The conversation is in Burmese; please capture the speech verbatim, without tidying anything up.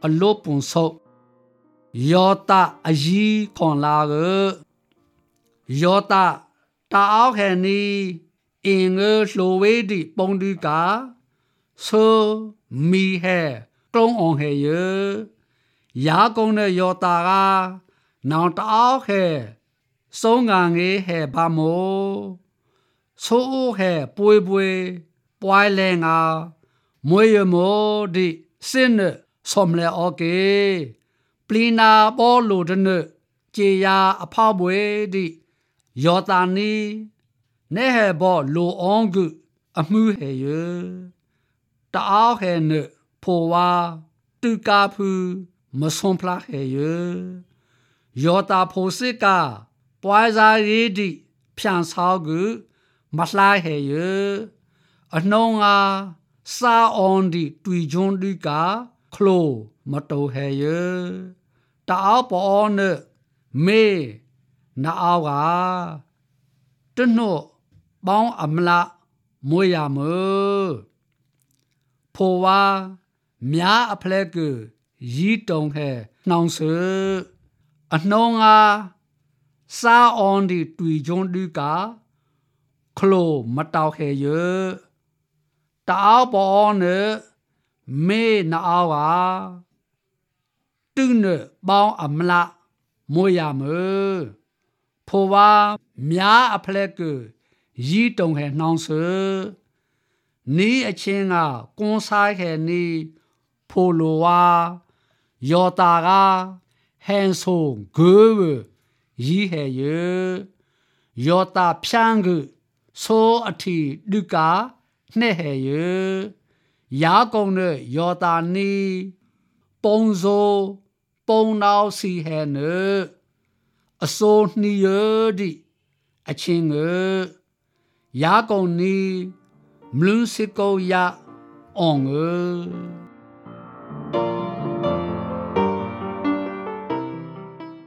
အလို့ပွန်ဆုပ်ယောတာအကြီးခွန်လာကယောတာတာအောက်ဟဲနီအင်္ဂလိုဝေးဒီပုံဒီကာဆိုမီဟဲကလုံးအောင်ဟဲရရာကုန်းတဲ့ယောတာကနောင်တာအောက်ဟဲစုံငါငေးဟဲဘာမိုဆိုးဟဲပွေပွေပွိုင်းလဲငါမွေရမိုဒီစင်းနဆောမလဲโอเคပလီနာပေါ်လိုတဲ့နကြေယာအဖောက်ပွေဒီယောတာနီနဲဟဲဘောလိုအောင်ကုအမှုဟဲရတအားဟဲနဖိုဝါတူကာဖူမဆွန်ဖလာဟဲရယောတာဖိုစစ်ကပွိုင်းစားရီဒီဖြန်ဆောက်ကုမလှဟဲရအနှုံးငါစာအွန်ဒီတွီဂျွန်ဒီကာခလိုမတိုဟဲရတအားပေါ်နမေနာအောကတနို့ပေါင်းအမလားမွေရမဖိုဝါမြားအဖလက်ကူရီတုံဟဲနှောင်ဆအနှုံးငါစာအွန်ဒီတွီဂျွန်ဒီကာခလိုမတောက်ဟဲရတအားပေါ်နမေနာအောကတူနပေါင်းအမလားမွေရမဖိုဝါမြားအဖလက်ကူရီတုံဟဲနှောင်ဆနီးအချင်းကကွန်ဆိုင်ဟဲနီဖိုလိုဝါယောတာကဟန်ဆိုဂွေရီဟဲရယောတာဖြန်းကဆိုအထီဒုကာနှဲ့ဟဲရရာကုံနဲ့ယောတာနီပုံစိုးပုံနောက်စီဟဲနအစိုးနှီရဒီအချင်းကရာကုံနီမလွန်းစကောရအောင်